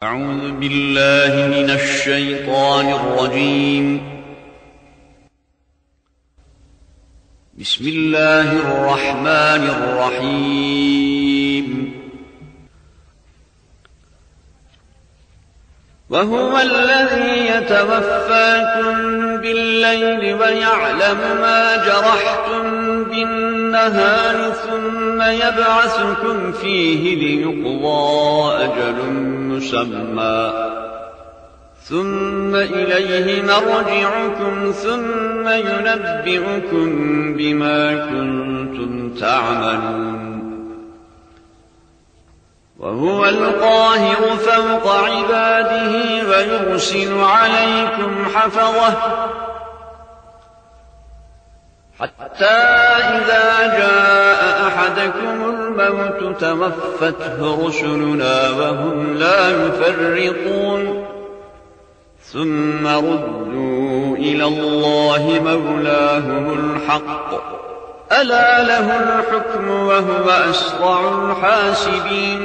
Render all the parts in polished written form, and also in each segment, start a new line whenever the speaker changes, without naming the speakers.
أعوذ بالله من الشيطان الرجيم. بسم الله الرحمن الرحيم. وهو الذي يتوفاكم بالليل ويعلم ما جرحتم بالنهار ثم يبعثكم فيه ليقضى أجل مسمى ثم إليه مرجعكم ثم ينبئكم بما كنتم تعملون. وهو القاهر فوق عباده ويرسل عليكم حفظه حتى إذا جاء أحدكم الموت توفته رسلنا وهم لا يفرطون ثم ردوا إلى الله مولاهم الحق ألا له الحكم وهو أسرع الحاسبين.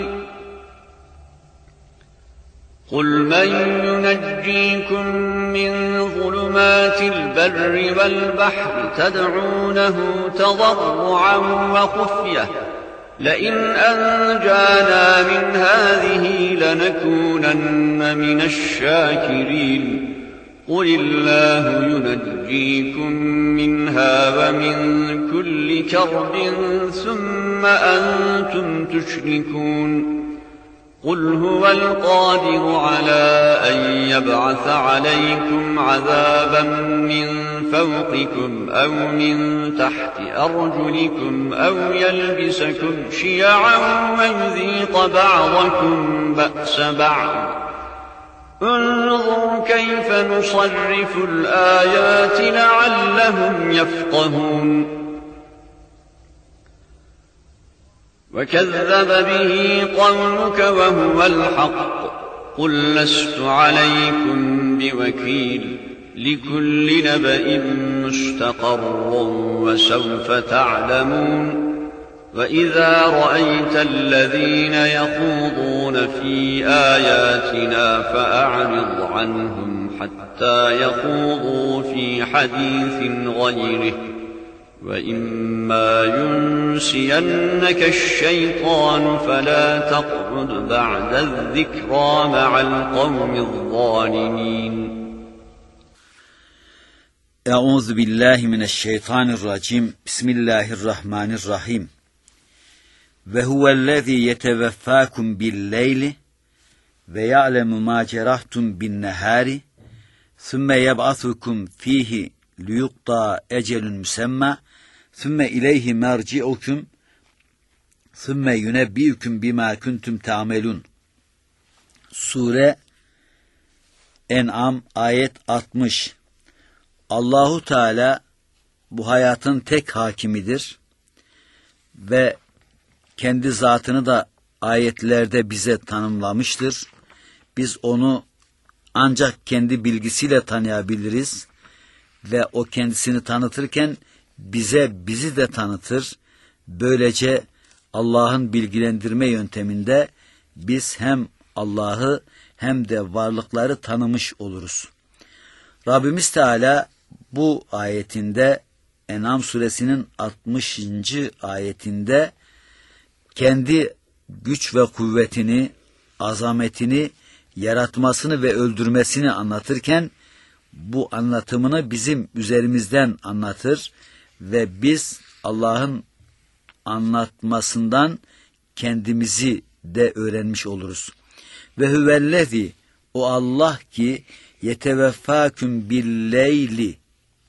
قل من ينجيكم من ظلمات البر والبحر تدعونه تضرعا وخفية لئن أنجانا من هذه لنكونن من الشاكرين. قل الله ينجيكم منها ومن كل كرب ثم أنتم تشركون. قل هو القادر على أن يبعث عليكم عذابا من فوقكم أو من تحت أرجلكم أو يلبسكم شيعا ويذيق بعضكم بأس بعض. انظر كيف نصرف الآيات لعلهم يفقهون. وكذب به قومك وهو الحق قل لست عليكم بوكيل لكل نبأ مستقر وسوف تعلمون. وإذا رأيت الذين يخوضون في آياتنا فأعرض عنهم حتى يخوضوا في حديث غيره وإما ينسينك الشيطان فلا تقعد بعد الذكرى مع القوم الظالمين.
Euzu billahi mineşşeytanirracim. Bismillahirrahmanirrahim. Ve huvellezî yeteveffâkum billeyli ve ya'lemu mâ cerahtum binnehâri sümme yeb'asukum fîhi liyuqda ecelun müsemma sümme ileyhi merci'ukum sümme yunebbi'ukum bima kuntum ta'melun. Sure En'am ayet 60. Allahu Teala bu hayatın tek hakimidir ve kendi zatını da ayetlerde bize tanımlamıştır. Biz onu ancak kendi bilgisiyle tanıyabiliriz ve o kendisini tanıtırken bizi de tanıtır. Böylece Allah'ın bilgilendirme yönteminde biz hem Allah'ı hem de varlıkları tanımış oluruz. Rabbimiz Teala bu ayetinde En'am suresinin 60. ayetinde kendi güç ve kuvvetini, azametini, yaratmasını ve öldürmesini anlatırken bu anlatımını bizim üzerimizden anlatır ve biz Allah'ın anlatmasından kendimizi de öğrenmiş oluruz. Ve huvellezî, o Allah ki yeteveffâküm billeyli,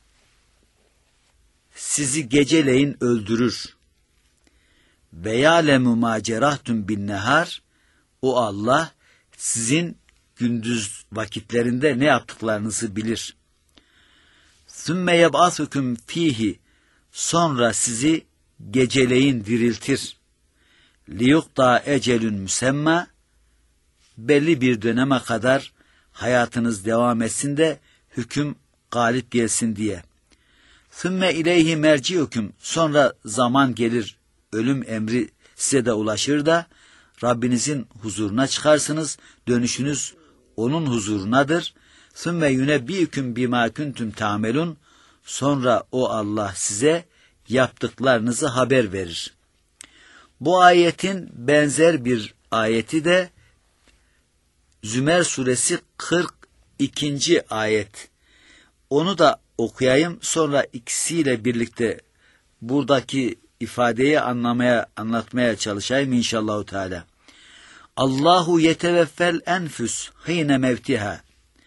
sizi geceleyin öldürür. Ve ya'lemu mâ cerahtum binnehâr, o Allah sizin gündüz vakitlerinde ne yaptıklarınızı bilir. Sümme yeb'asukum fîhi, sonra sizi geceleyin diriltir. Liyuqda ecelun müsemma, belli bir döneme kadar hayatınız devam etsin de hüküm galip gelsin diye. Sümme ileyhi merci'ukum, sonra zaman gelir, ölüm emri size de ulaşır da Rabbinizin huzuruna çıkarsınız. Dönüşünüz onun huzurunadır. ثُمَّ يُنَبِّئُكُمْ بِمَا كُنْتُمْ تَعْمَلُونَ. Sonra o Allah size yaptıklarınızı haber verir. Bu ayetin benzer bir ayeti de Zümer suresi 42. ayet. Onu da okuyayım, sonra ikisiyle birlikte buradaki ifadeyi anlatmaya çalışayım inşallah Teala. Allahu yeteveffel enfüs hine mevtiha.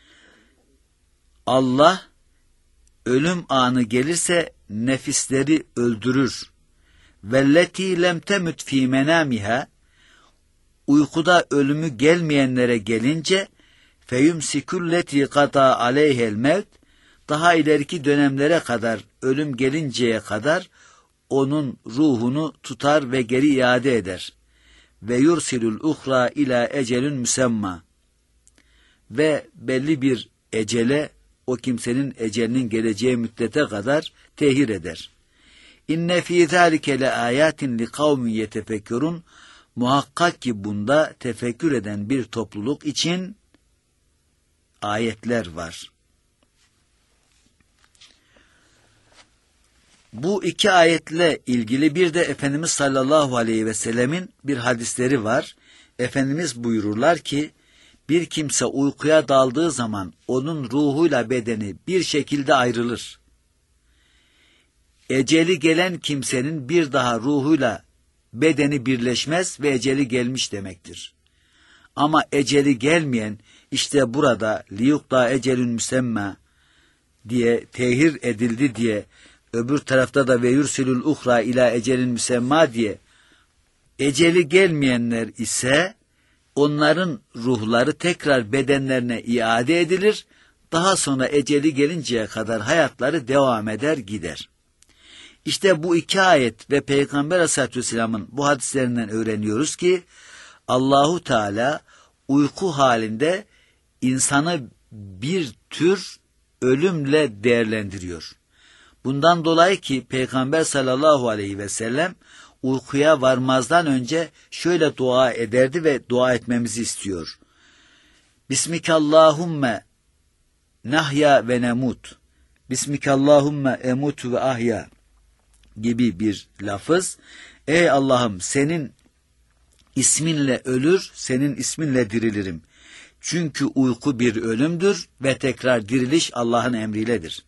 Allah ölüm anı gelirse nefisleri öldürür. Velleti lem temut fi menamiha. Uykuda ölümü gelmeyenlere gelince feyumsikulleti qata aleyhel mevt. Daha ileriki dönemlere kadar, ölüm gelinceye kadar onun ruhunu tutar ve geri iade eder. Ve yursilul uhra ila ecelün müsemma. Ve belli bir ecele, o kimsenin ecelinin geleceği müddete kadar tehir eder. İnne fî zâlike le âyâtin li kavmin yetefekkürün. Muhakkak ki bunda tefekkür eden bir topluluk için ayetler var. Bu iki ayetle ilgili bir de Efendimiz sallallahu aleyhi ve sellemin bir hadisleri var. Efendimiz buyururlar ki, bir kimse uykuya daldığı zaman onun ruhuyla bedeni bir şekilde ayrılır. Eceli gelen kimsenin bir daha ruhuyla bedeni birleşmez ve eceli gelmiş demektir. Ama eceli gelmeyen, işte burada liyukta ecelün müsemma diye tehir edildi diye, öbür tarafta da ve yursilul uhra ila ecelin müsemma diye, eceli gelmeyenler ise onların ruhları tekrar bedenlerine iade edilir, daha sonra eceli gelinceye kadar hayatları devam eder gider. İşte bu iki ayet ve Peygamber Aleyhisselatü Vesselam'ın bu hadislerinden öğreniyoruz ki Allahu Teala uyku halinde insanı bir tür ölümle değerlendiriyor. Bundan dolayı ki Peygamber sallallahu aleyhi ve sellem uykuya varmazdan önce şöyle dua ederdi ve dua etmemizi istiyor. Bismikallahümme nahya ve nemut. Bismikallahümme emutu ve ahya gibi bir lafız. Ey Allah'ım, senin isminle ölür, senin isminle dirilirim. Çünkü uyku bir ölümdür ve tekrar diriliş Allah'ın emriyledir.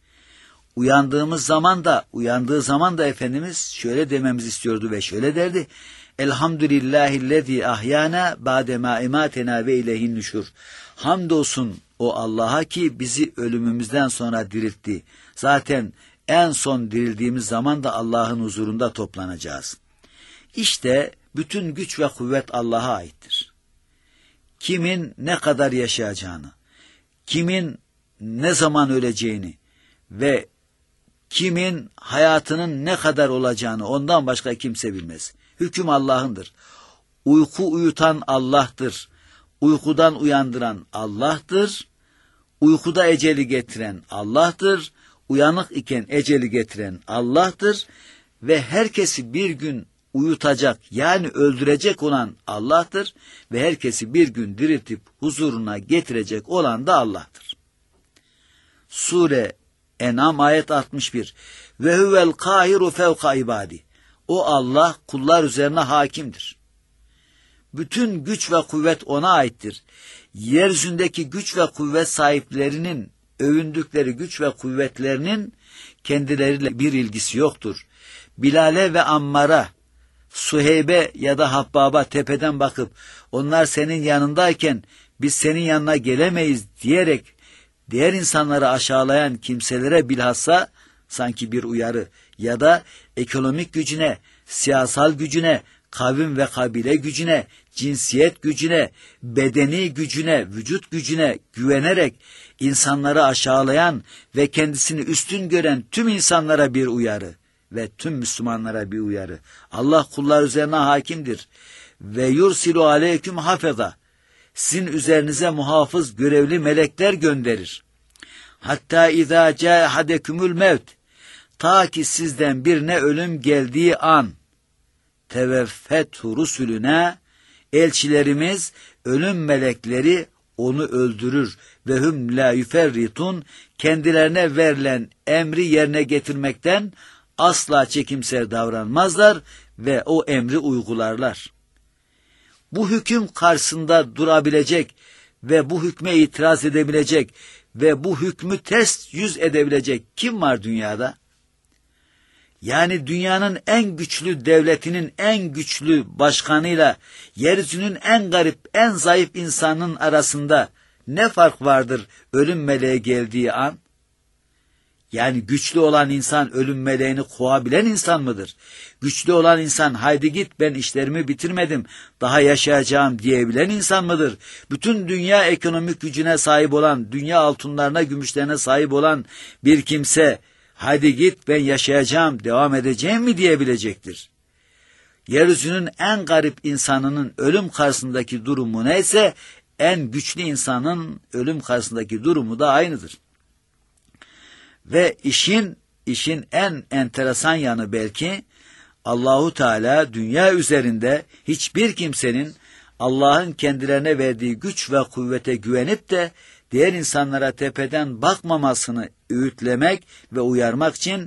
Uyandığı zaman da Efendimiz şöyle dememizi istiyordu ve şöyle derdi. Elhamdülillahillezî ahyana ba'demâ imâtenâ ve ileyhin nüşur. Hamdolsun o Allah'a ki bizi ölümümüzden sonra diriltti. Zaten en son dirildiğimiz zaman da Allah'ın huzurunda toplanacağız. İşte bütün güç ve kuvvet Allah'a aittir. Kimin ne kadar yaşayacağını, kimin ne zaman öleceğini ve kimin hayatının ne kadar olacağını ondan başka kimse bilmez. Hüküm Allah'ındır. Uyku uyutan Allah'tır. Uykudan uyandıran Allah'tır. Uykuda eceli getiren Allah'tır. Uyanık iken eceli getiren Allah'tır. Ve herkesi bir gün uyutacak, yani öldürecek olan Allah'tır. Ve herkesi bir gün diriltip huzuruna getirecek olan da Allah'tır. Sure En'am ayet 61. Ve huvel kahiru fevka ibadi. O Allah kullar üzerine hakimdir. Bütün güç ve kuvvet ona aittir. Yeryüzündeki güç ve kuvvet sahiplerinin övündükleri güç ve kuvvetlerinin kendileriyle bir ilgisi yoktur. Bilal'e ve Ammar'a, Suheyb'e ya da Habbab'a tepeden bakıp onlar senin yanındayken biz senin yanına gelemeyiz diyerek diğer insanları aşağılayan kimselere bilhassa sanki bir uyarı ya da ekonomik gücüne, siyasal gücüne, kavim ve kabile gücüne, cinsiyet gücüne, bedeni gücüne, vücut gücüne güvenerek insanları aşağılayan ve kendisini üstün gören tüm insanlara bir uyarı ve tüm Müslümanlara bir uyarı. Allah kullar üzerine hakimdir. Ve yursilu aleyküm hafeza. Sizin üzerinize muhafız görevli melekler gönderir. Hatta izâ câhadekümül mevt. Ta ki sizden birine ölüm geldiği an. Teveffethu rusulüne. elçilerimiz, ölüm melekleri onu öldürür ve hum la yuferritun, kendilerine verilen emri yerine getirmekten asla çekimser davranmazlar ve o emri uygularlar. Bu hüküm karşısında durabilecek ve bu hükme itiraz edebilecek ve bu hükmü ters yüz edebilecek kim var dünyada? Yani dünyanın en güçlü devletinin en güçlü başkanıyla yeryüzünün en garip, en zayıf insanın arasında ne fark vardır ölüm meleği geldiği an? Yani güçlü olan insan ölüm meleğini kovabilen insan mıdır? Güçlü olan insan haydi git ben işlerimi bitirmedim daha yaşayacağım diyebilen insan mıdır? Bütün dünya ekonomik gücüne sahip olan, dünya altınlarına gümüşlerine sahip olan bir kimse haydi git ben yaşayacağım devam edeceğim mi diyebilecektir? Yeryüzünün en garip insanının ölüm karşısındaki durumu neyse en güçlü insanın ölüm karşısındaki durumu da aynıdır. Ve işin en enteresan yanı belki Allahu Teala dünya üzerinde hiçbir kimsenin Allah'ın kendilerine verdiği güç ve kuvvete güvenip de diğer insanlara tepeden bakmamasını öğütlemek ve uyarmak için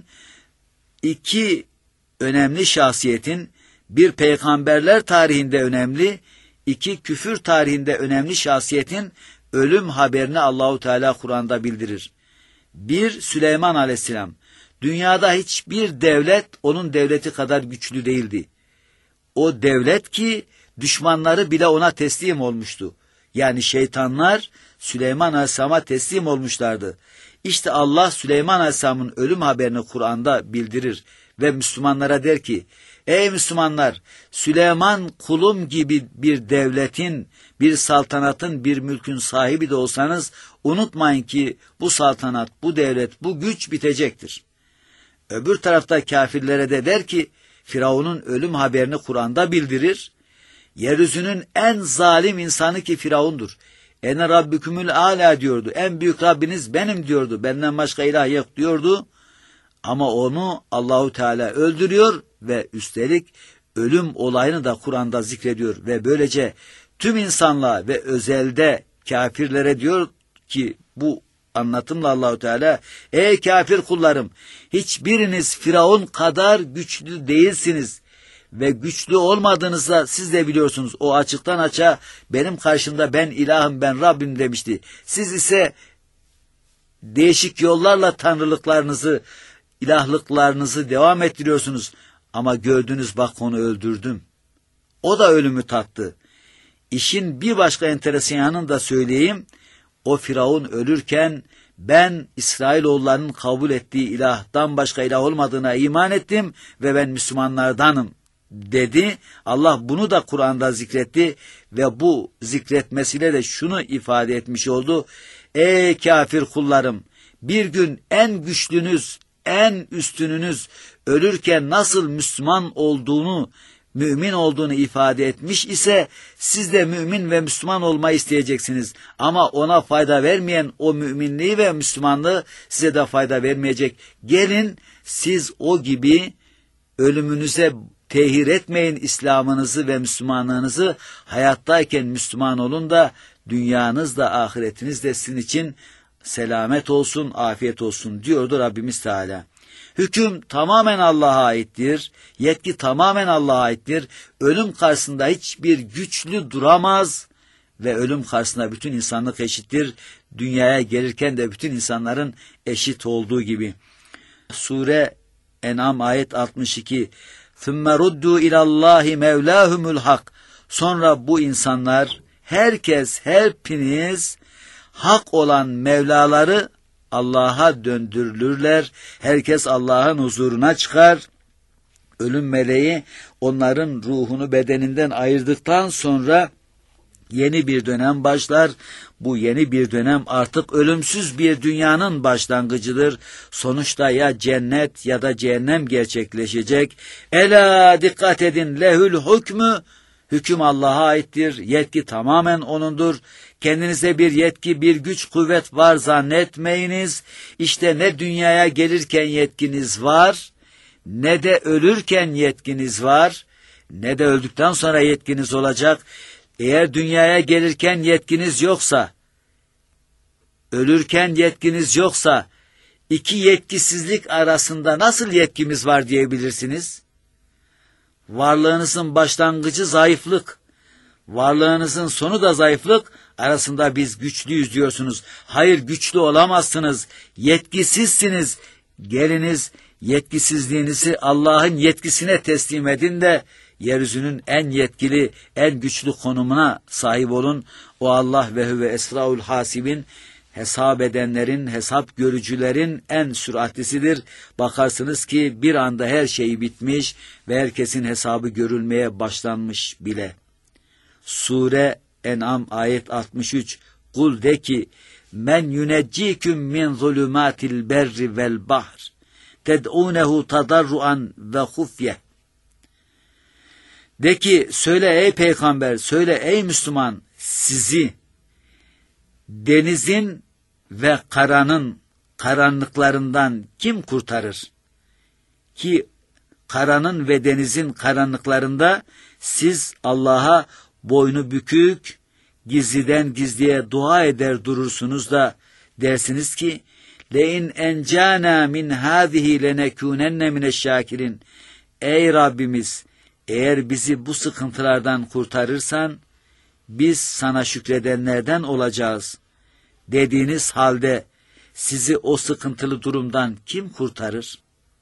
iki önemli şahsiyetin, bir peygamberler tarihinde önemli, iki küfür tarihinde önemli şahsiyetin ölüm haberini Allahu Teala Kur'an'da bildirir. Bir, Süleyman Aleyhisselam. Dünyada hiçbir devlet onun devleti kadar güçlü değildi. O devlet ki düşmanları bile ona teslim olmuştu. Yani şeytanlar Süleyman Aleyhisselam'a teslim olmuşlardı. İşte Allah Süleyman Aleyhisselam'ın ölüm haberini Kur'an'da bildirir ve Müslümanlara der ki, ey Müslümanlar, Süleyman kulum gibi bir devletin, bir saltanatın, bir mülkün sahibi de olsanız unutmayın ki bu saltanat, bu devlet, bu güç bitecektir. Öbür tarafta kafirlere de der ki, Firavun'un ölüm haberini Kur'an'da bildirir. Yeryüzünün en zalim insanı ki Firavun'dur. Ene rabbükümül âlâ diyordu. En büyük Rabbiniz benim diyordu. Benden başka ilah yok diyordu. Ama onu Allahu Teala öldürüyor ve üstelik ölüm olayını da Kur'an'da zikrediyor ve böylece tüm insanlığa ve özelde kafirlere diyor ki bu anlatımla Allahu Teala, ey kafir kullarım, hiçbiriniz Firavun kadar güçlü değilsiniz ve güçlü olmadığınızda siz de biliyorsunuz. O açıktan açığa benim karşımda ben ilahım, ben Rabbim demişti. Siz ise değişik yollarla tanrılıklarınızı, ilahlıklarınızı devam ettiriyorsunuz. Ama gördünüz bak onu öldürdüm. O da ölümü tattı. İşin bir başka enteresan yanını da söyleyeyim. O Firavun ölürken ben İsrailoğullarının kabul ettiği ilahtan başka ilah olmadığına iman ettim ve ben Müslümanlardanım dedi. Allah bunu da Kur'an'da zikretti ve bu zikretmesiyle de şunu ifade etmiş oldu. Ey kafir kullarım, bir gün en güçlünüz, en üstününüz ölürken nasıl Müslüman olduğunu, mümin olduğunu ifade etmiş ise siz de mümin ve Müslüman olmayı isteyeceksiniz. Ama ona fayda vermeyen o müminliği ve Müslümanlığı size de fayda vermeyecek. Gelin siz o gibi ölümünüze tehir etmeyin İslam'ınızı ve Müslümanlığınızı, hayattayken Müslüman olun da dünyanız da ahiretiniz de sizin için selamet olsun, afiyet olsun diyordu Rabbimiz Teala. Hüküm tamamen Allah'a aittir, yetki tamamen Allah'a aittir. Ölüm karşısında hiçbir güçlü duramaz ve ölüm karşısında bütün insanlık eşittir. Dünyaya gelirken de bütün insanların eşit olduğu gibi. Sure En'am ayet 62. ثُمَّ رُدُّوا اِلَى اللّٰهِ مَوْلَاهُمُ الْحَقِّ. Sonra bu insanlar, hepiniz hak olan Mevlaları Allah'a döndürülürler. Herkes Allah'ın huzuruna çıkar. Ölüm meleği onların ruhunu bedeninden ayırdıktan sonra yeni bir dönem başlar. Bu yeni bir dönem artık ölümsüz bir dünyanın başlangıcıdır. Sonuçta ya cennet ya da cehennem gerçekleşecek. Ela dikkat edin, lehül hükmü. Hüküm Allah'a aittir. Yetki tamamen O'nundur. Kendinize bir yetki, bir güç, kuvvet var zannetmeyiniz. İşte ne dünyaya gelirken yetkiniz var, ne de ölürken yetkiniz var, ne de öldükten sonra yetkiniz olacak. Eğer dünyaya gelirken yetkiniz yoksa, ölürken yetkiniz yoksa, iki yetkisizlik arasında nasıl yetkimiz var diyebilirsiniz? Varlığınızın başlangıcı zayıflık, varlığınızın sonu da zayıflık, arasında biz güçlüyüz diyorsunuz. Hayır, güçlü olamazsınız, yetkisizsiniz. Geliniz, yetkisizliğinizi Allah'ın yetkisine teslim edin de yeryüzünün en yetkili, en güçlü konumuna sahip olun. O Allah ve huve esraul hasibin, hesap edenlerin, hesap görücülerin en süratlisidir. Bakarsınız ki bir anda her şey bitmiş ve herkesin hesabı görülmeye başlanmış bile. Sure En'am ayet 63. Kul de ki, men yunecciküm min zulümatil berri vel bahr, ted'unehu tadarruan ve hufye. De ki, söyle ey peygamber, söyle ey Müslüman, sizi denizin ve karanın karanlıklarından kim kurtarır? Ki karanın ve denizin karanlıklarında siz Allah'a boynu bükük, gizliden gizliye dua eder durursunuz da dersiniz ki le'in encana min hâzihi lenekûnenne mineşşâkirin. Ey Rabbimiz, eğer bizi bu sıkıntılardan kurtarırsan biz sana şükredenlerden olacağız dediğiniz halde sizi o sıkıntılı durumdan kim kurtarır?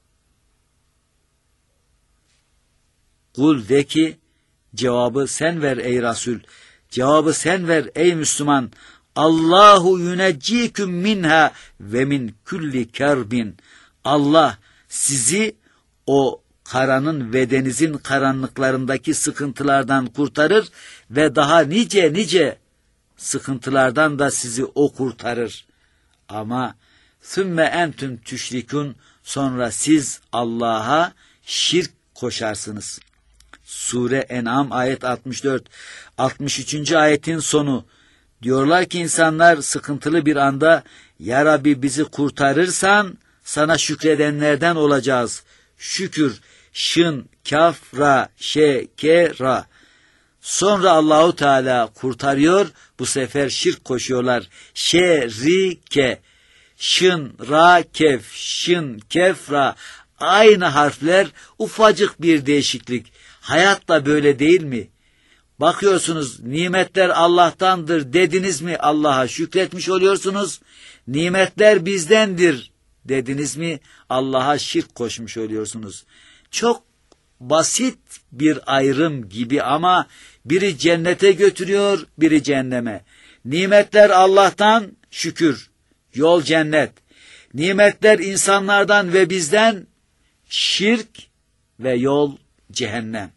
Kul de ki, cevabı sen ver ey Resul, cevabı sen ver ey Müslüman. Allahu yunecciküm minha ve min kulli kerbin. Allah sizi o karanın ve denizin karanlıklarındaki sıkıntılardan kurtarır ve daha nice sıkıntılardan da sizi o kurtarır. Ama sümme entüm tüşrikun, sonra siz Allah'a şirk koşarsınız. Sure En'am ayet 64. 63. ayetin sonu. Diyorlar ki insanlar sıkıntılı bir anda, ya Rabbi bizi kurtarırsan sana şükredenlerden olacağız. Şükür, şın, kaf, ra, şe, ke, ra. Sonra Allahu Teala kurtarıyor, bu sefer şirk koşuyorlar. Şerike, şın, ra, kef, şın, kef, ra. Aynı harfler, ufacık bir değişiklik. Hayat da böyle değil mi? Bakıyorsunuz, nimetler Allah'tandır dediniz mi Allah'a şükretmiş oluyorsunuz. Nimetler bizdendir dediniz mi Allah'a şirk koşmuş oluyorsunuz. Çok basit bir ayrım gibi ama biri cennete götürüyor, biri cehenneme. Nimetler Allah'tan, şükür, yol cennet. Nimetler insanlardan ve bizden, şirk ve yol cehennem.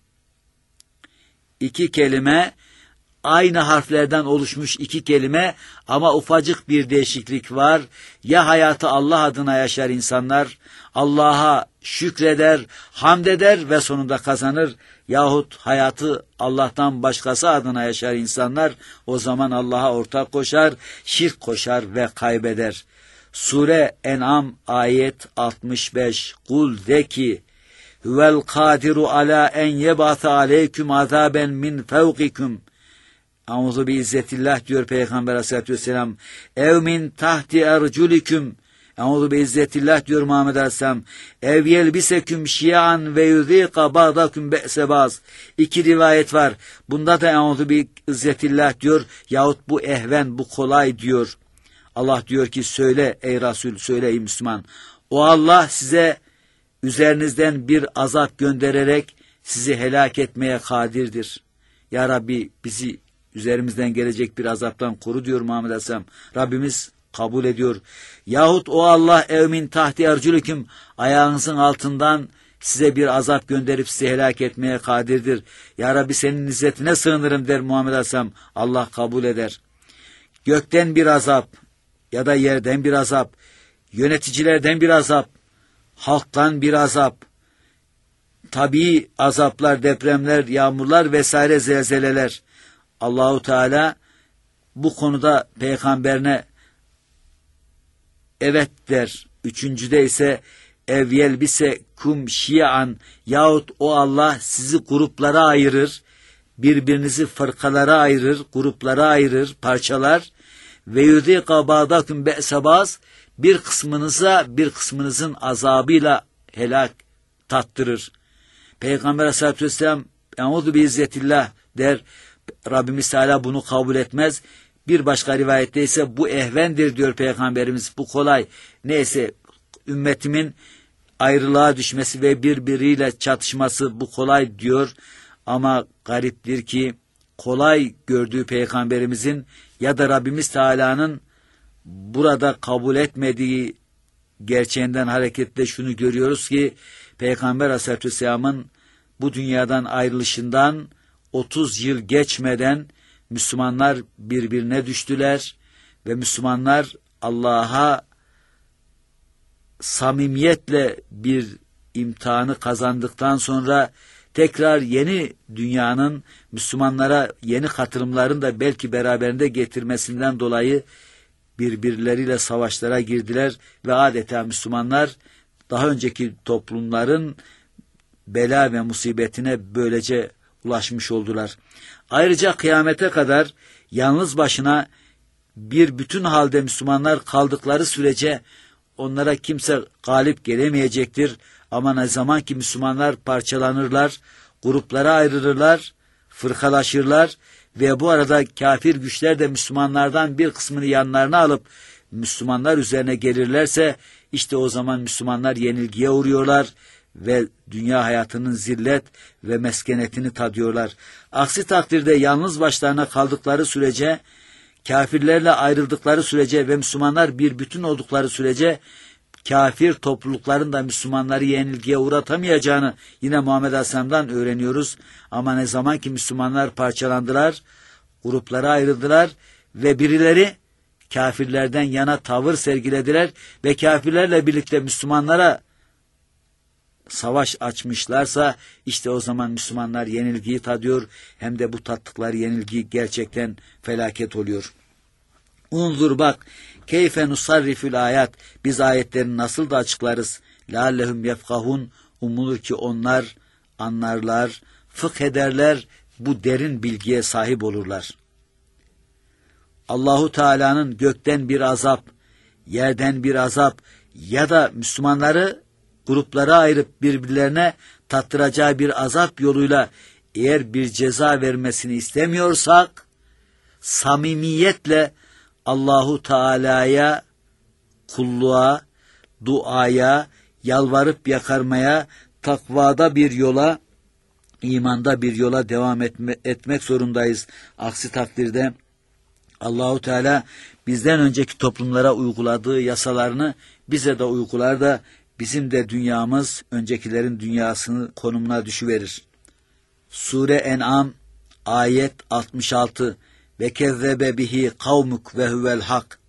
İki kelime, aynı harflerden oluşmuş iki kelime ama ufacık bir değişiklik var. Ya hayatı Allah adına yaşar insanlar, Allah'a şükreder, hamd eder ve sonunda kazanır. Yahut hayatı Allah'tan başkası adına yaşar insanlar, o zaman Allah'a ortak koşar, şirk koşar ve kaybeder. Sure En'am ayet 65. Kul de ki, huvel kadiru ala en yeb'ate aleyküm azaben min fevkikum. Euzu bi izzetillah diyor Peygamber Aleyhisselatü Vesselam. Ev min tahti erculiküm. Euzu bi izzetillah diyor Muhammed Aleyhisselam. Ev yelbiseküm şia'an ve yuzîka ba'dakum be'se baz. İki rivayet var. Bunda da euzu bi izzetillah diyor yahut bu ehven, bu kolay diyor. Allah diyor ki söyle ey Resul, söyle ey Müslüman. O Allah size üzerinizden bir azap göndererek sizi helak etmeye kadirdir. Ya Rabbi bizi üzerimizden gelecek bir azaptan koru diyor Muhammed Aleyhisselam. Rabbimiz kabul ediyor. Yahut o Allah evmin tahti ercülüküm, ayağınızın altından size bir azap gönderip sizi helak etmeye kadirdir. Ya Rabbi senin izzetine sığınırım der Muhammed Aleyhisselam. Allah kabul eder. Gökten bir azap ya da yerden bir azap, yöneticilerden bir azap, halktan bir azap, tabii azaplar, depremler, yağmurlar vesaire zelzeleler. Allahu Teala bu konuda peygamberine evet der. Üçüncüde ise evyelbise kum şia'an, yahut o Allah sizi gruplara ayırır. birbirinizi fırkalara ayırır, gruplara ayırır, parçalar ve yudîka ba'dakum be'se ba'z, bir kısmınıza bir kısmınızın azabıyla helak tattırır. Peygamber Aleyhisselatü Vesselam "Eûzu biizzetillah" der. Rabbimiz Teala bunu kabul etmez. Bir başka rivayette ise bu ehvendir diyor Peygamberimiz. Bu kolay. Neyse, ümmetimin ayrılığa düşmesi ve birbiriyle çatışması bu kolay diyor. Ama gariptir ki kolay gördüğü Peygamberimizin ya da Rabbimiz Teala'nın burada kabul etmediği gerçeğinden hareketle şunu görüyoruz ki Peygamber Aleyhisselatü Vesselam'ın bu dünyadan ayrılışından 30 yıl geçmeden Müslümanlar birbirine düştüler ve Müslümanlar Allah'a samimiyetle bir imtihanı kazandıktan sonra tekrar yeni dünyanın Müslümanlara yeni katılımların da belki beraberinde getirmesinden dolayı birbirleriyle savaşlara girdiler ve adeta Müslümanlar daha önceki toplumların bela ve musibetine böylece ulaşmış oldular. Ayrıca kıyamete kadar yalnız başına bir bütün halde Müslümanlar kaldıkları sürece onlara kimse galip gelemeyecektir. Ama ne zaman ki Müslümanlar parçalanırlar, gruplara ayrılırlar, fırkalaşırlar ve bu arada kafir güçler de Müslümanlardan bir kısmını yanlarına alıp Müslümanlar üzerine gelirlerse işte o zaman Müslümanlar yenilgiye uğruyorlar ve dünya hayatının zillet ve meskenetini tadıyorlar. Aksi takdirde yalnız başlarına kaldıkları sürece, kafirlerle ayrıldıkları sürece ve Müslümanlar bir bütün oldukları sürece kafir toplulukların da Müslümanları yenilgiye uğratamayacağını yine Muhammed Aleyhisselam'dan öğreniyoruz. Ama ne zaman ki Müslümanlar parçalandılar, gruplara ayrıldılar ve birileri kafirlerden yana tavır sergilediler ve kafirlerle birlikte Müslümanlara savaş açmışlarsa işte o zaman Müslümanlar yenilgiyi tadıyor, hem de bu tattıkları yenilgi gerçekten felaket oluyor. Unzur bak, keyfe nusarrifül ayat, biz ayetlerini nasıl da açıklarız. Leallehum yefkahun, umulur ki onlar anlarlar, fıkh ederler, bu derin bilgiye sahip olurlar. Allahu Teala'nın gökten bir azap, yerden bir azap ya da Müslümanları gruplara ayırıp birbirlerine tattıracağı bir azap yoluyla eğer bir ceza vermesini istemiyorsak, samimiyetle Allahu Teala'ya, kulluğa, duaya, yalvarıp yakarmaya, takvada bir yola, imanda bir yola devam etmek zorundayız. Aksi takdirde Allahu Teala bizden önceki toplumlara uyguladığı yasalarını bize de uygular da bizim de dünyamız öncekilerin dünyasının konumuna düşüverir. Sure En'am ayet 66 ve kezzebe bihi kavmuk ve huvel hak.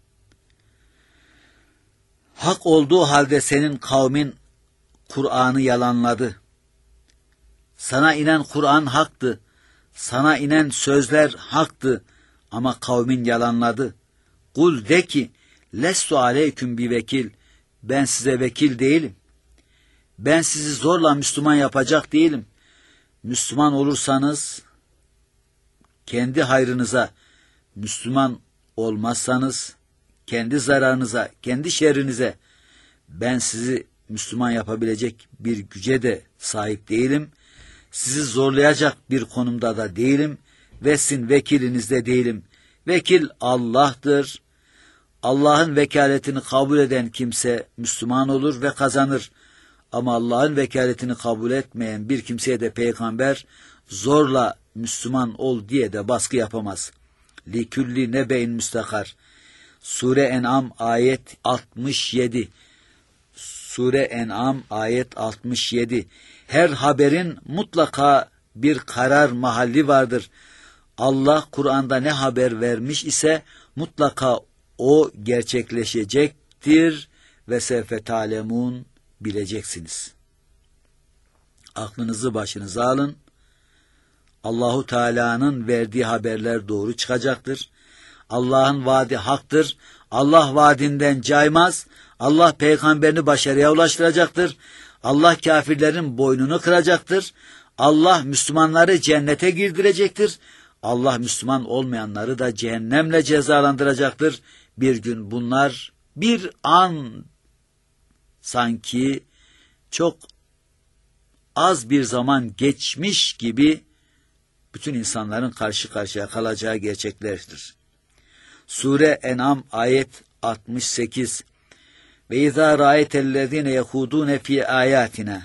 Hak olduğu halde senin kavmin Kur'an'ı yalanladı. Sana inen Kur'an haktı. Sana inen sözler haktı. Ama kavmin yalanladı. Kul de ki, lestu aleyküm bi vekil. Ben size vekil değilim. Ben sizi zorla Müslüman yapacak değilim. Müslüman olursanız kendi hayrınıza, Müslüman olmazsanız kendi zararınıza, kendi şerrinize, ben sizi Müslüman yapabilecek bir güce de sahip değilim. Sizi zorlayacak bir konumda da değilim ve sizin vekiliniz de değilim. Vekil Allah'tır. Allah'ın vekaletini kabul eden kimse Müslüman olur ve kazanır. Ama Allah'ın vekaletini kabul etmeyen bir kimseye de peygamber zorla Müslüman ol diye de baskı yapamaz. Likülli nebe'in müstakar. Sure En'am ayet 67. Sure En'am ayet 67. Her haberin mutlaka bir karar mahalli vardır. Allah Kur'an'da ne haber vermiş ise mutlaka o gerçekleşecektir ve sevfe talemun, bileceksiniz. Aklınızı başınıza alın. Allahu Teala'nın verdiği haberler doğru çıkacaktır. Allah'ın vaadi haktır. Allah vaadinden caymaz. Allah peygamberini başarıya ulaştıracaktır. Allah kafirlerin boynunu kıracaktır. Allah Müslümanları cennete girdirecektir. Allah Müslüman olmayanları da cehennemle cezalandıracaktır. Bir gün bunlar bir an sanki çok az bir zaman geçmiş gibi bütün insanların karşı karşıya kalacağı gerçeklerdir. Sure En'am ayet 68. Ve izâ râetellezîne yehûdûne fî âyâtina.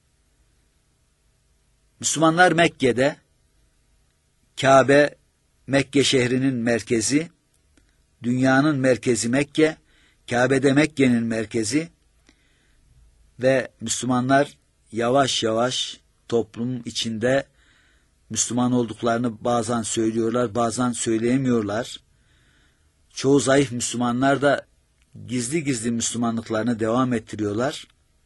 Müslümanlar Mekke'de, Kabe, Mekke şehrinin merkezi, dünyanın merkezi Mekke, Kabe'de Mekke'nin merkezi ve Müslümanlar yavaş yavaş toplum içinde Müslüman olduklarını bazen söylüyorlar, bazen söyleyemiyorlar. Çoğu zayıf Müslümanlar da gizli gizli Müslümanlıklarını devam ettiriyorlar.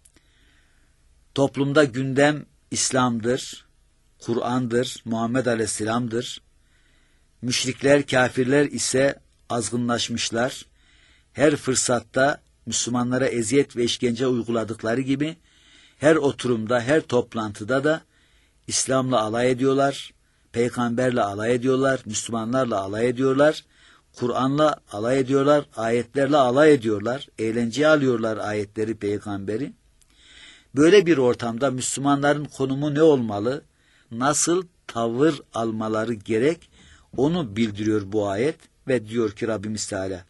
Toplumda gündem İslam'dır, Kur'an'dır, Muhammed Aleyhisselam'dır. Müşrikler, kafirler ise azgınlaşmışlar. Her fırsatta Müslümanlara eziyet ve işkence uyguladıkları gibi her oturumda, her toplantıda da İslam'la alay ediyorlar, peygamberle alay ediyorlar, Müslümanlarla alay ediyorlar, Kur'an'la alay ediyorlar, ayetlerle alay ediyorlar, eğlenceye alıyorlar ayetleri, peygamberi. Böyle bir ortamda Müslümanların konumu ne olmalı, nasıl tavır almaları gerek, onu bildiriyor bu ayet ve diyor ki Rabbimiz Teala.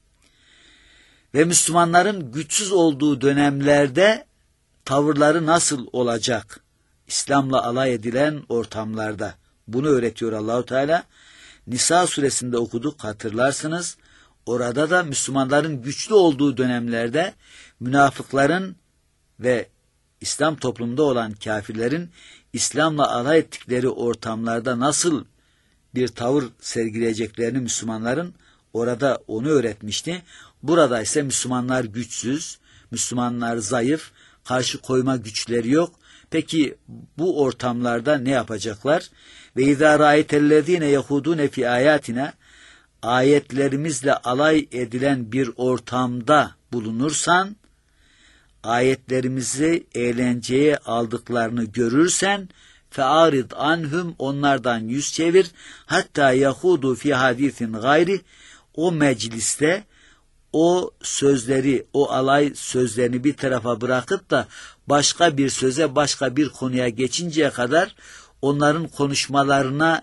Ve Müslümanların güçsüz olduğu dönemlerde tavırları nasıl olacak? İslam'la alay edilen ortamlarda. Bunu öğretiyor Allahu Teala. Nisa suresinde okuduk, hatırlarsınız. Orada da Müslümanların güçlü olduğu dönemlerde münafıkların ve İslam toplumunda olan kafirlerin İslam'la alay ettikleri ortamlarda nasıl bir tavır sergileyeceklerini Müslümanların orada onu öğretmişti. Burada ise Müslümanlar güçsüz, Müslümanlar zayıf, karşı koyma güçleri yok. Peki bu ortamlarda ne yapacaklar? Ve izâ râitellezîne yehûdûne fî âyâtina, ayetlerimizle alay edilen bir ortamda bulunursan, ayetlerimizi eğlenceye aldıklarını görürsen, fe'arid anhum, onlardan yüz çevir, hatta yahudu fi hadisin gayri, o mecliste o sözleri, o alay sözlerini bir tarafa bırakıp da başka bir söze, başka bir konuya geçinceye kadar onların konuşmalarına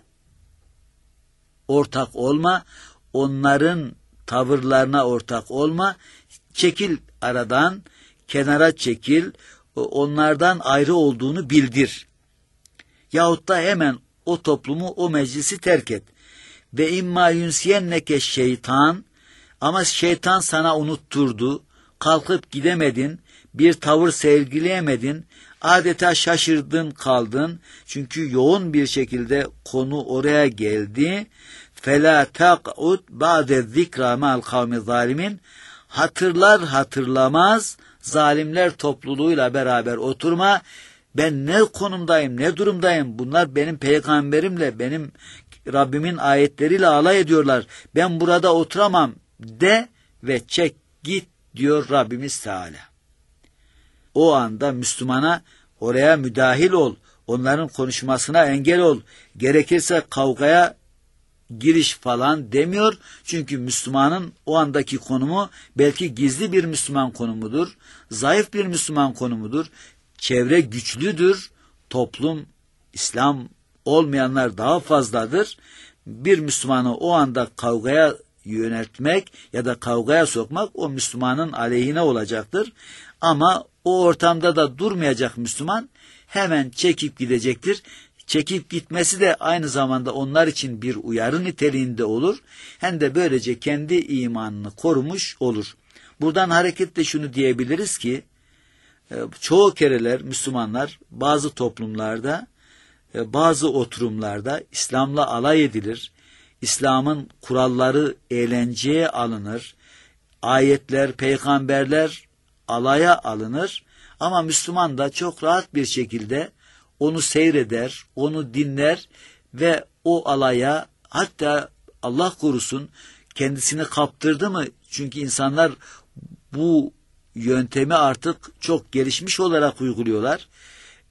ortak olma, onların tavırlarına ortak olma, çekil aradan, kenara çekil, onlardan ayrı olduğunu bildir. Yahut da hemen o toplumu, o meclisi terk et. Ve imma yunsiyenneke şeytan, ama şeytan sana unutturdu, kalkıp gidemedin, bir tavır sergileyemedin, adeta şaşırdın kaldın, çünkü yoğun bir şekilde konu oraya geldi. فَلَا تَقْعُدْ بَعْدَ الذِّكْرَى مَا الْقَوْمِ الظَّالِمِينَ, hatırlar hatırlamaz zalimler topluluğuyla beraber oturma. Ben ne konumdayım, ne durumdayım, bunlar benim peygamberimle, benim Rabbimin ayetleriyle alay ediyorlar, ben burada oturamam de ve çek git diyor Rabbimiz Teala. O anda Müslümana oraya müdahil ol, onların konuşmasına engel ol, gerekirse kavgaya giriş falan demiyor. Çünkü Müslümanın o andaki konumu belki gizli bir Müslüman konumudur, zayıf bir Müslüman konumudur, çevre güçlüdür, toplum, İslam olmayanlar daha fazladır. Bir Müslümanı o anda kavgaya yöneltmek ya da kavgaya sokmak o Müslümanın aleyhine olacaktır. Ama o ortamda da durmayacak Müslüman, hemen çekip gidecektir. Çekip gitmesi de aynı zamanda onlar için bir uyarı niteliğinde olur. Hem de böylece kendi imanını korumuş olur. Buradan hareketle şunu diyebiliriz ki, çoğu kereler Müslümanlar bazı toplumlarda, bazı oturumlarda İslam'la alay edilir. İslam'ın kuralları eğlenceye alınır. Ayetler, peygamberler alaya alınır. Ama Müslüman da çok rahat bir şekilde onu seyreder, onu dinler ve o alaya, hatta Allah korusun kendisini kaptırdı mı? Çünkü insanlar bu yöntemi artık çok gelişmiş olarak uyguluyorlar.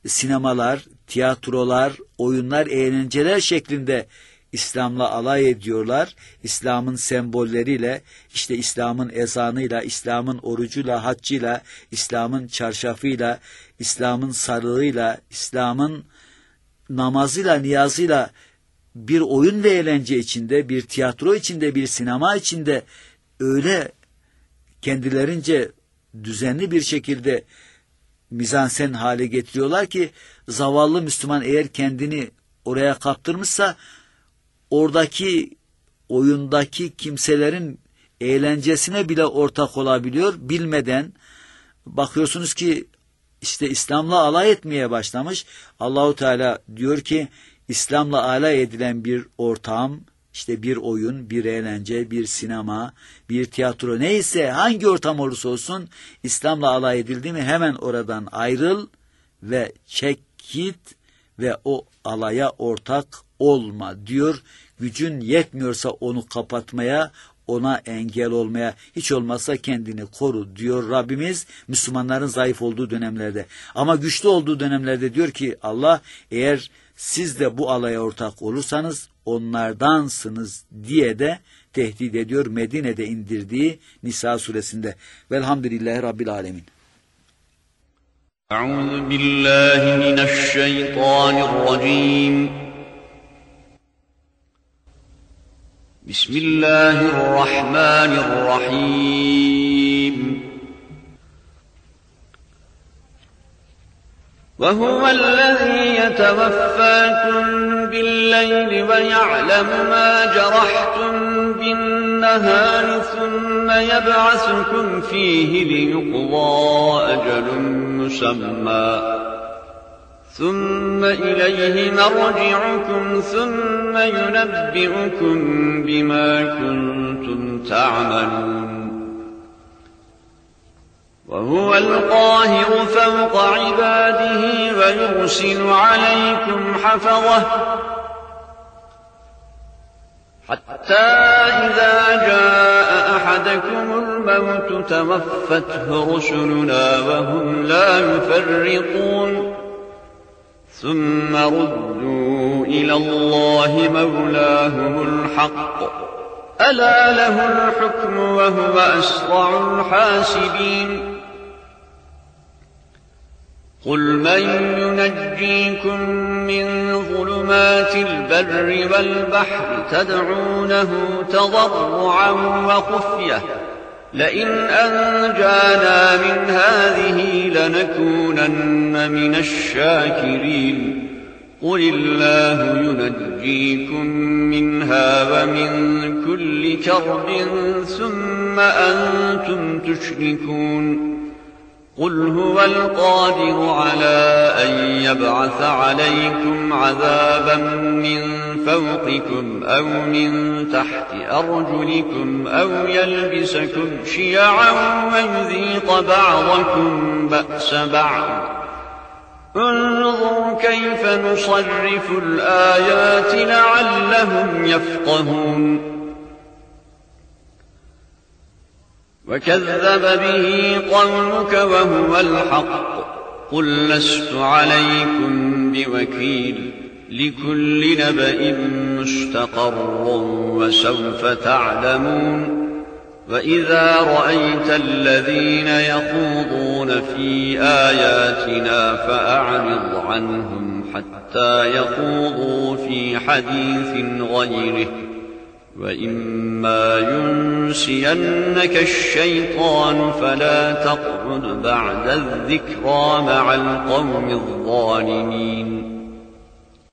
sinemalar, tiyatrolar, oyunlar, eğlenceler şeklinde İslam'la alay ediyorlar. İslam'ın sembolleriyle, işte İslam'ın ezanıyla, İslam'ın orucuyla, haccıyla, İslam'ın çarşafıyla, İslam'ın sarığıyla, İslam'ın namazıyla, niyazıyla bir oyun ve eğlence içinde, bir tiyatro içinde, bir sinema içinde öyle kendilerince düzenli bir şekilde mizansen hale getiriyorlar ki zavallı Müslüman eğer kendini oraya kaptırmışsa oradaki oyundaki kimselerin eğlencesine bile ortak olabiliyor. Bilmeden bakıyorsunuz ki işte İslam'la alay etmeye başlamış. Allahu Teala diyor ki İslam'la alay edilen bir ortam, işte bir oyun, bir eğlence, bir sinema, bir tiyatro neyse hangi ortam olursa olsun İslam'la alay edildi mi hemen oradan ayrıl ve çek git ve o alaya ortak olma diyor. Gücün yetmiyorsa onu kapatmaya, ona engel olmaya, hiç olmazsa kendini koru diyor Rabbimiz Müslümanların zayıf olduğu dönemlerde. Ama güçlü olduğu dönemlerde diyor ki Allah, eğer siz de bu alaya ortak olursanız onlardansınız diye de tehdit ediyor Medine'de indirdiği Nisa suresinde. Velhamdülillahi Rabbil alemin.
Euzu billahi mineşşeytanirracim. Bismillahirrahmanirrahim. وَهُوَ الَّذِي يَتَوَفَّاكُم بِاللَّيْلِ وَيَعْلَمُ مَا جَرَحْتُم بِالنَّهَارِ ثُمَّ يَبْعَثُكُمْ فِيهِ لِيُقْضَىٰ أَجَلٌ مُّسَمًّى ثُمَّ إِلَيْهِ مَرْجِعُكُمْ ثُمَّ يُنَبِّئُكُم بِمَا كُنتُمْ تَعْمَلُونَ وَهُوَ الْقَاهِرُ فَوْقَ عِبَادِهِ وَيُرْسِلُ عَلَيْكُمْ حَفَظَةً حَتَّى إِذَا جَاءَ أَحَدَكُمُ الْمَوْتُ تَوَفَّتْهُ رُسُلُنَا وَهُمْ لَا يُفَرِّطُونَ ثُمَّ رُدُّوا إِلَى اللَّهِ مَوْلَاهُمُ الْحَقِّ أَلَا لَهُ الْحُكْمُ وَهُوَ أَسْرَعُ الْحَاسِبِينَ قُلْ مَنْ يُنَجِّيكُمْ مِنْ ظُلُمَاتِ الْبَرِّ وَالْبَحْرِ تَدْعُونَهُ تَضَرُّعًا وَخُفْيَةً لَئِنْ أَنْجَانَا مِنْ هَذِهِ لَنَكُونَنَّ مِنَ الشَّاكِرِينَ قُلِ اللَّهُ يُنَجِّيكُم مِّنْهَا وَمِن كُلِّ كَرْبٍ ثُمَّ أَنْتُمْ تُشْرِكُونَ قُلْ هُوَ الْقَادِرُ عَلَىٰ أَن يَبْعَثَ عَلَيْكُمْ عَذَابًا مِّن فَوْقِكُمْ أَوْ مِن تَحْتِ أَرْجُلِكُمْ أَوْ يَلْبِسَكُمْ شِيَعًا وَيُذِيقَ بَعْضَكُم بَأْسَ بَعْضٍ انظُرْ كَيْفَ نُصَرِّفُ الْآيَاتِ لَعَلَّهُمْ يَفْقَهُونَ وَكَذَّبَ بِهِ قَوْمُكَ وَهُوَ الْحَقُّ قُل لَّسْتُ عَلَيْكُم بِوَكِيلٍ لِكُلِّ نَبَإٍ مُّسْتَقَرٌّ وَسَوْفَ تَعْلَمُونَ وَإِذَا رَأَيْتَ الَّذِينَ يَخُوضُونَ فِي آيَاتِنَا فَأَعْرِضْ عَنْهُمْ حَتَّىٰ يَخُوضُوا فِي حَدِيثٍ غَيْرِهِ وَإِمَّا يُنسِيَنَّكَ الشَّيْطَانُ فَلَا تَقْعُدْ بَعْدَ الذِّكْرَىٰ مَعَ الْقَوْمِ الظَّالِمِينَ